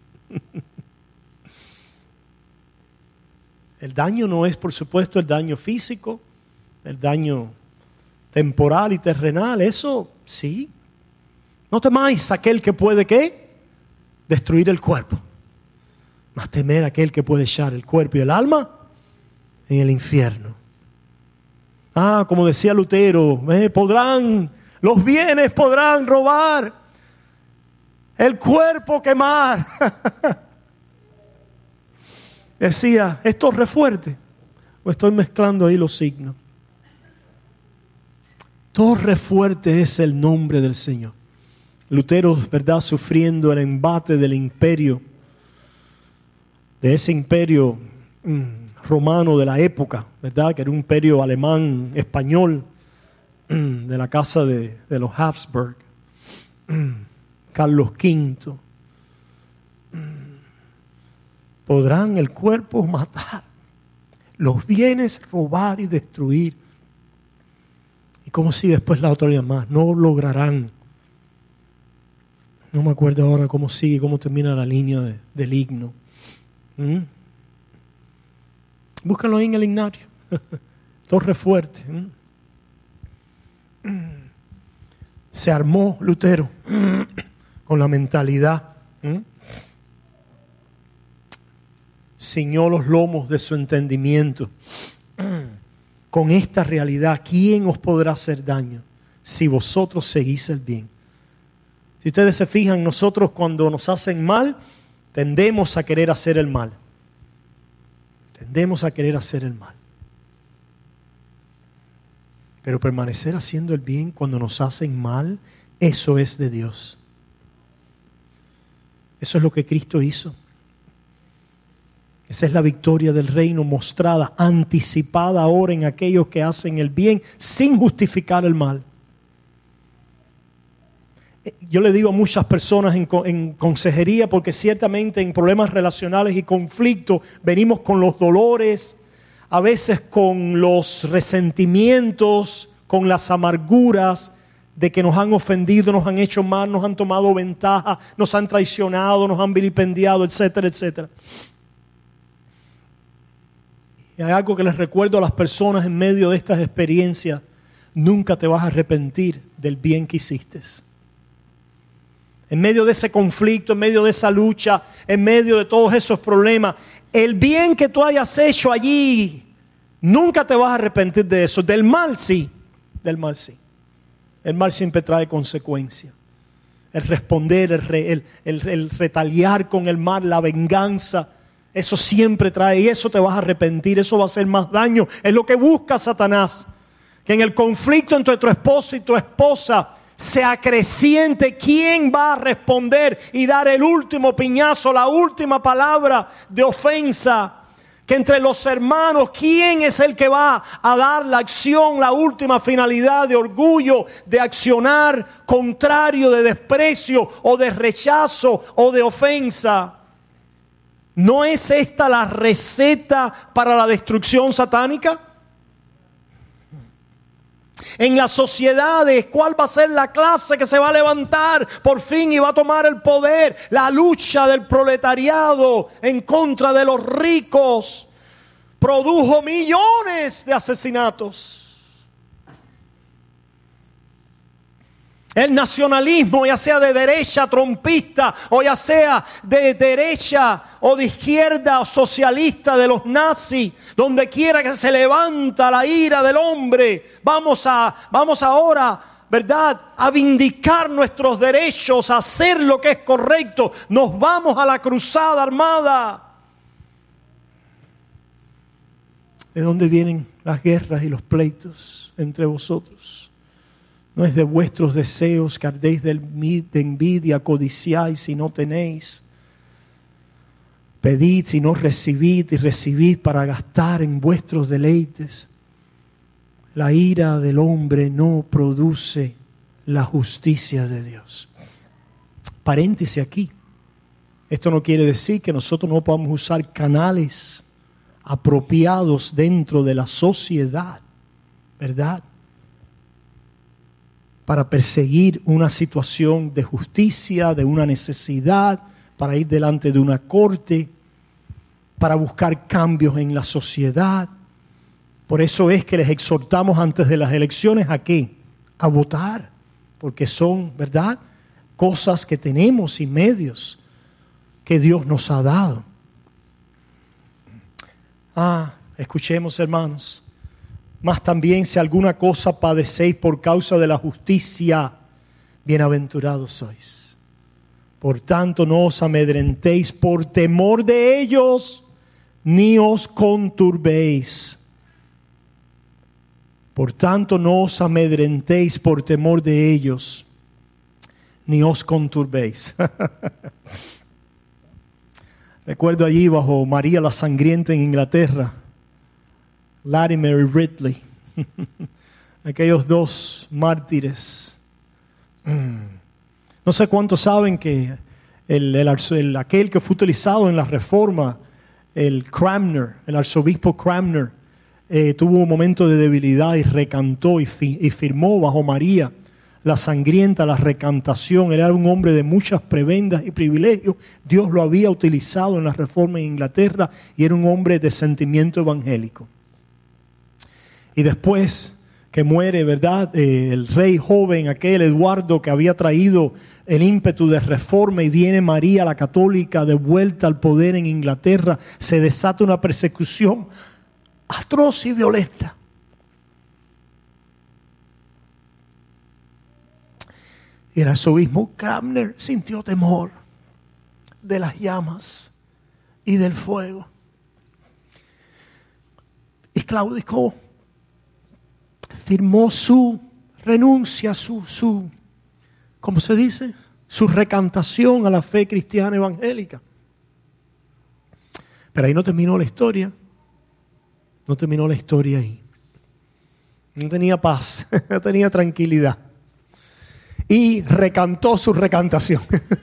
El daño no es, por supuesto, el daño físico, el daño temporal y terrenal, eso sí. No temáis aquel que puede, ¿qué? Destruir el cuerpo. Mas temer a aquel que puede echar el cuerpo y el alma en el infierno. Como decía Lutero, los bienes podrán robar, el cuerpo quemar. Decía, ¿esto es re fuerte? ¿O estoy mezclando ahí los signos? Torre fuerte es el nombre del Señor. Lutero, ¿verdad? Sufriendo el embate del imperio, de ese imperio romano de la época, ¿verdad? Que era un imperio alemán español de la casa de los Habsburg, Carlos V. podrán el cuerpo matar, los bienes robar y destruir. Y como si después la otra más, no lograrán. No me acuerdo ahora cómo sigue, cómo termina la línea del himno. Búscalo ahí en el himnario. Torre Fuerte. Se armó Lutero con la mentalidad. Ciñó los lomos de su entendimiento con esta realidad: ¿quién os podrá hacer daño si vosotros seguís el bien? Si ustedes se fijan, nosotros cuando nos hacen mal, tendemos a querer hacer el mal. Tendemos a querer hacer el mal. Pero permanecer haciendo el bien cuando nos hacen mal, eso es de Dios. Eso es lo que Cristo hizo. Esa es la victoria del reino mostrada, anticipada ahora en aquellos que hacen el bien sin justificar el mal. Yo le digo a muchas personas en consejería, porque ciertamente en problemas relacionales y conflictos venimos con los dolores, a veces con los resentimientos, con las amarguras de que nos han ofendido, nos han hecho mal, nos han tomado ventaja, nos han traicionado, nos han vilipendiado, etcétera, etcétera. Y hay algo que les recuerdo a las personas en medio de estas experiencias: nunca te vas a arrepentir del bien que hiciste. En medio de ese conflicto, en medio de esa lucha, en medio de todos esos problemas, el bien que tú hayas hecho allí, nunca te vas a arrepentir de eso. Del mal sí, del mal sí. El mal siempre trae consecuencias. El responder, el retaliar con el mal, la venganza, eso siempre trae, y eso te vas a arrepentir, eso va a hacer más daño. Es lo que busca Satanás, que en el conflicto entre tu esposo y tu esposa se acreciente quién va a responder y dar el último piñazo, la última palabra de ofensa. Que entre los hermanos, ¿quién es el que va a dar la acción, la última finalidad de orgullo, de accionar contrario, de desprecio o de rechazo o de ofensa? ¿No es esta la receta para la destrucción satánica? En las sociedades, ¿cuál va a ser la clase que se va a levantar por fin y va a tomar el poder? La lucha del proletariado en contra de los ricos produjo millones de asesinatos. El nacionalismo, ya sea de derecha trompista o ya sea de derecha o de izquierda o socialista de los nazis, donde quiera que se levanta la ira del hombre, vamos ahora, ¿verdad?, a vindicar nuestros derechos, a hacer lo que es correcto. Nos vamos a la cruzada armada. ¿De dónde vienen las guerras y los pleitos entre vosotros? No es de vuestros deseos que ardéis de envidia, codiciáis si no tenéis. Pedid si no recibid, y recibid para gastar en vuestros deleites. La ira del hombre no produce la justicia de Dios. Paréntesis aquí. Esto no quiere decir que nosotros no podamos usar canales apropiados dentro de la sociedad, ¿verdad?, para perseguir una situación de justicia, de una necesidad, para ir delante de una corte, para buscar cambios en la sociedad. Por eso es que les exhortamos antes de las elecciones ¿a qué? A votar, porque son, ¿verdad?, cosas que tenemos y medios que Dios nos ha dado. Escuchemos, hermanos. Mas también si alguna cosa padecéis por causa de la justicia, bienaventurados sois. Por tanto, no os amedrentéis por temor de ellos, ni os conturbéis. Por tanto, no os amedrentéis por temor de ellos, ni os conturbéis. Recuerdo allí bajo María la Sangrienta en Inglaterra, Latimer y Ridley, aquellos dos mártires. No sé cuántos saben que aquel que fue utilizado en la Reforma el Cranmer, el arzobispo Cranmer, tuvo un momento de debilidad y recantó y firmó bajo María la sangrienta, la recantación. Él era un hombre de muchas prebendas y privilegios. Dios lo había utilizado en la reforma en Inglaterra y era un hombre de sentimiento evangélico. Y después que muere, ¿verdad? El rey joven, aquel Eduardo que había traído el ímpetu de reforma, y viene María la católica de vuelta al poder en Inglaterra, se desata una persecución atroz y violenta. Y el arzobispo Cranmer sintió temor de las llamas y del fuego. Y claudicó, firmó su renuncia, ¿cómo se dice? Su recantación a la fe cristiana evangélica. Pero ahí no terminó la historia. No terminó la historia ahí. No tenía paz, no tenía tranquilidad. Y recantó su recantación.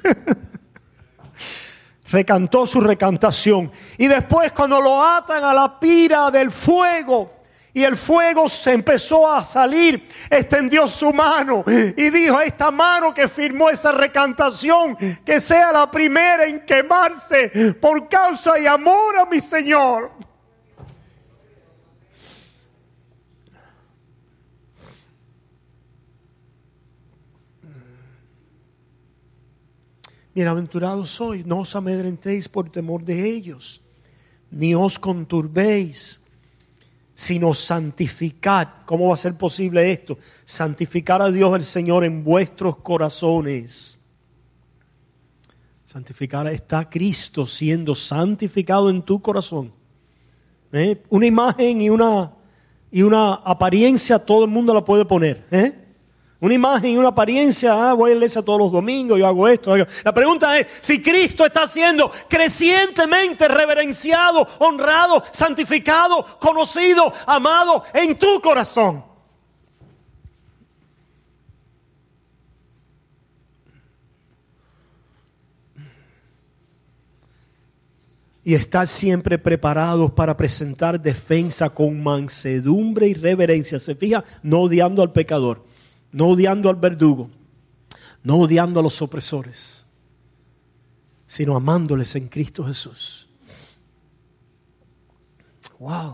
Recantó su recantación. Y después, cuando lo atan a la pira del fuego, y el fuego se empezó a salir, extendió su mano y dijo: esta mano que firmó esa recantación, que sea la primera en quemarse por causa y amor a mi Señor. Bienaventurados sois, no os amedrentéis por temor de ellos, ni os conturbéis, sino santificad. ¿Cómo va a ser posible esto? Santificar a Dios el Señor en vuestros corazones. Santificar, está Cristo siendo santificado en tu corazón. Una imagen y una apariencia todo el mundo la puede poner. Una imagen y una apariencia, voy a la iglesia todos los domingos, yo hago esto. La pregunta es si Cristo está siendo crecientemente reverenciado, honrado, santificado, conocido, amado en tu corazón. Y estar siempre preparados para presentar defensa con mansedumbre y reverencia. Se fija, no odiando al pecador, no odiando al verdugo, no odiando a los opresores, sino amándoles en Cristo Jesús. Wow.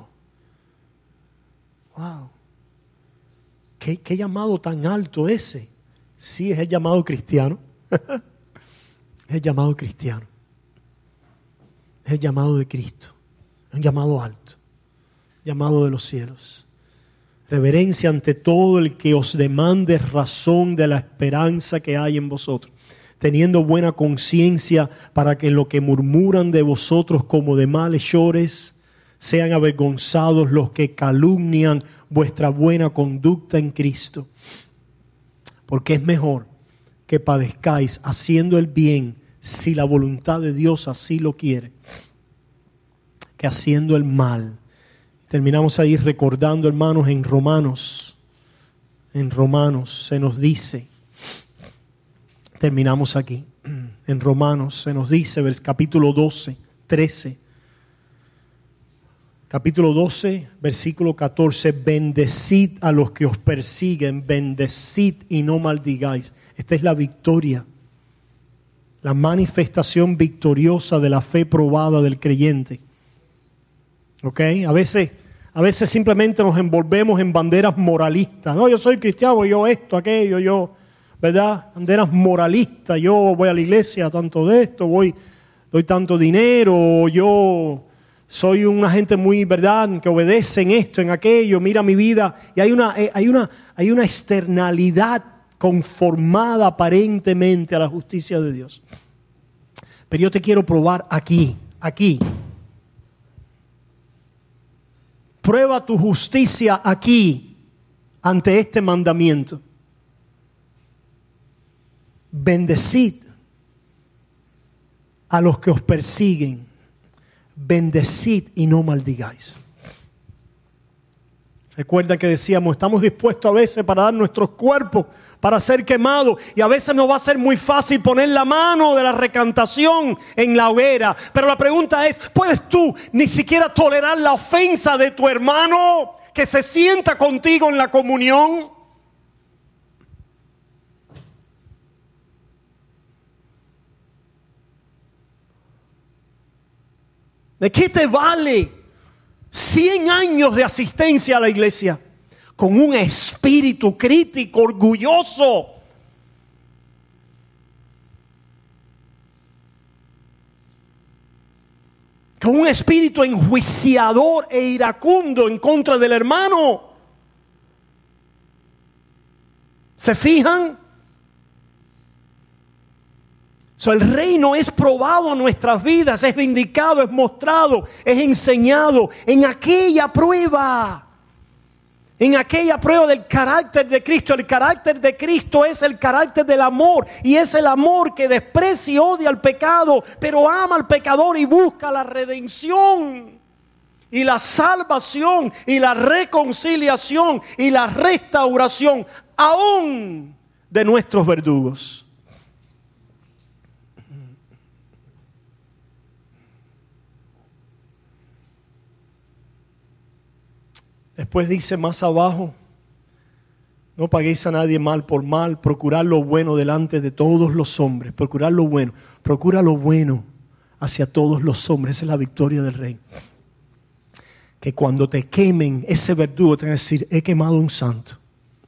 Wow. ¿Qué llamado tan alto ese? Sí, es el llamado cristiano. Es el llamado cristiano. Es el llamado de Cristo. Es un llamado alto. Llamado de los cielos. Reverencia ante todo el que os demande razón de la esperanza que hay en vosotros, teniendo buena conciencia, para que en lo que murmuran de vosotros como de malhechores sean avergonzados los que calumnian vuestra buena conducta en Cristo. Porque es mejor que padezcáis haciendo el bien, si la voluntad de Dios así lo quiere, que haciendo el mal. Terminamos ahí recordando, hermanos, en Romanos se nos dice, terminamos aquí, en Romanos se nos dice, capítulo 12, 13, capítulo 12, versículo 14, bendecid a los que os persiguen, bendecid y no maldigáis. Esta es la victoria, la manifestación victoriosa de la fe probada del creyente. ¿Ok? A veces simplemente nos envolvemos en banderas moralistas. No, yo soy cristiano, yo esto, aquello, yo, ¿verdad? Banderas moralistas. Yo voy a la iglesia tanto de esto, doy tanto dinero, yo soy una gente muy, ¿verdad?, que obedece en esto, en aquello, mira mi vida. Y hay una externalidad conformada aparentemente a la justicia de Dios. Pero yo te quiero probar aquí. Prueba tu justicia aquí, ante este mandamiento. Bendecid a los que os persiguen. Bendecid y no maldigáis. Recuerda que decíamos, estamos dispuestos a veces para dar nuestros cuerpos para ser quemado. Y a veces nos va a ser muy fácil poner la mano de la recantación en la hoguera. Pero la pregunta es, ¿puedes tú ni siquiera tolerar la ofensa de tu hermano que se sienta contigo en la comunión? ¿De qué te vale 100 años de asistencia a la iglesia con un espíritu crítico, orgulloso? Con un espíritu enjuiciador e iracundo en contra del hermano. ¿Se fijan? El reino es probado en nuestras vidas, es vindicado, es mostrado, es enseñado en aquella prueba. En aquella prueba del carácter de Cristo. El carácter de Cristo es el carácter del amor. Y es el amor que desprecia y odia al pecado, pero ama al pecador y busca la redención y la salvación y la reconciliación y la restauración aún de nuestros verdugos. Después dice más abajo, no paguéis a nadie mal por mal, procurad lo bueno delante de todos los hombres, procurad lo bueno, procura lo bueno hacia todos los hombres. Esa es la victoria del rey. Que cuando te quemen ese verdugo te van a decir, he quemado a un santo.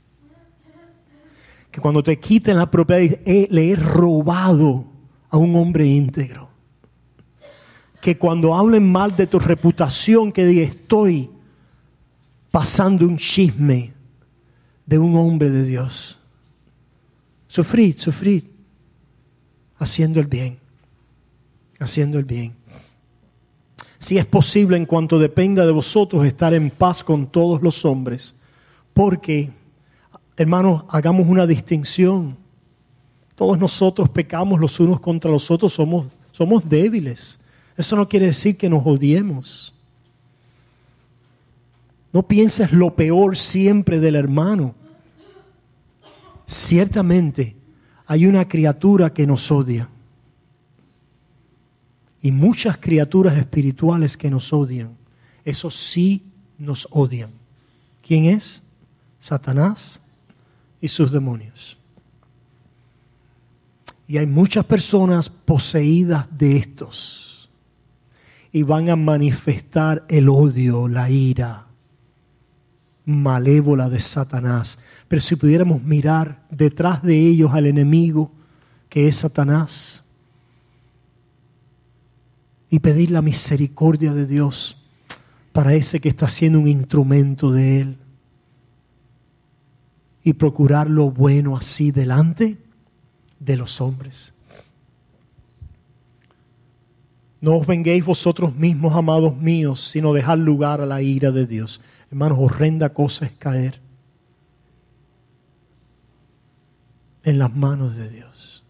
Que cuando te quiten la propiedad, le he robado a un hombre íntegro. Que cuando hablen mal de tu reputación, que diga, estoy pasando un chisme de un hombre de Dios. Sufrid, haciendo el bien, haciendo el bien. Si es posible, en cuanto dependa de vosotros, estar en paz con todos los hombres, porque, hermanos, hagamos una distinción. Todos nosotros pecamos los unos contra los otros, somos débiles. Eso no quiere decir que nos odiemos. No pienses lo peor siempre del hermano. Ciertamente hay una criatura que nos odia. Y muchas criaturas espirituales que nos odian. Esos sí nos odian. ¿Quién es? Satanás y sus demonios. Y hay muchas personas poseídas de estos. Y van a manifestar el odio, la ira malévola de Satanás. Pero si pudiéramos mirar detrás de ellos al enemigo que es Satanás y pedir la misericordia de Dios para ese que está siendo un instrumento de Él y procurar lo bueno así delante de los hombres. No os venguéis vosotros mismos, amados míos, sino dejad lugar a la ira de Dios. Hermanos, horrenda cosa es caer en las manos de Dios.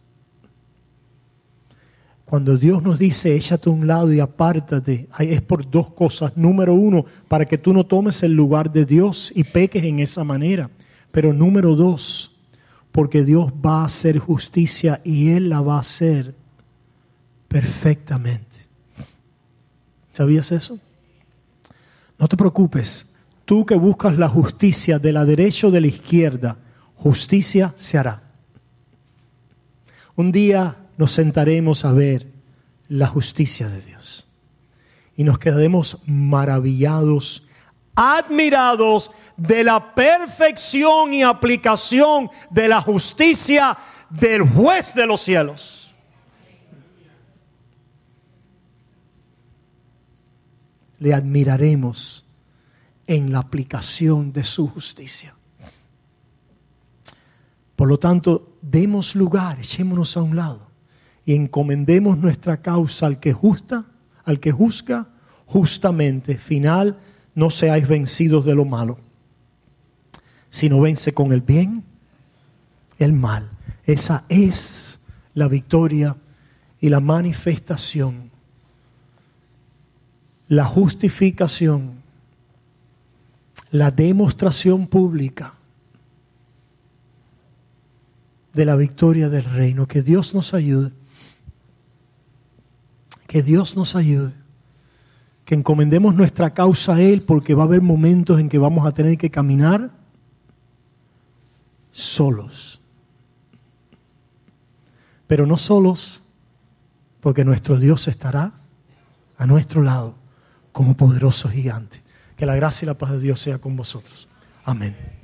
Cuando Dios nos dice, échate a un lado y apártate, es por dos cosas. Número uno, para que tú no tomes el lugar de Dios y peques en esa manera. Pero número dos, porque Dios va a hacer justicia y Él la va a hacer perfectamente. ¿Sabías eso? No te preocupes. Tú que buscas la justicia de la derecha o de la izquierda, justicia se hará. Un día nos sentaremos a ver la justicia de Dios y nos quedaremos maravillados, admirados de la perfección y aplicación de la justicia del juez de los cielos. Le admiraremos en la aplicación de su justicia. Por lo tanto, demos lugar, echémonos a un lado y encomendemos nuestra causa al que juzga justamente. Final, no seáis vencidos de lo malo, sino vence con el bien el mal. Esa es la victoria y la manifestación, la justificación, la demostración pública de la victoria del reino. Que Dios nos ayude. Que Dios nos ayude. Que encomendemos nuestra causa a Él, porque va a haber momentos en que vamos a tener que caminar solos. Pero no solos, porque nuestro Dios estará a nuestro lado como poderoso gigante. Que la gracia y la paz de Dios sea con vosotros. Amén.